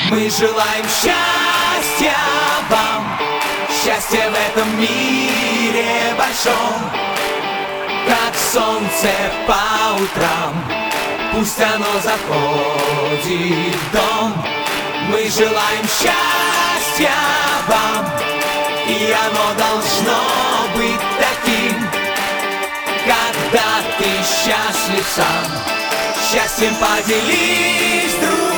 Мы желаем счастья вам, счастья в этом мире большом, как солнце по утрам, пусть оно заходит в дом. Мы желаем счастья вам, и оно должно быть таким, когда ты счастлив сам. Счастьем поделись, друг.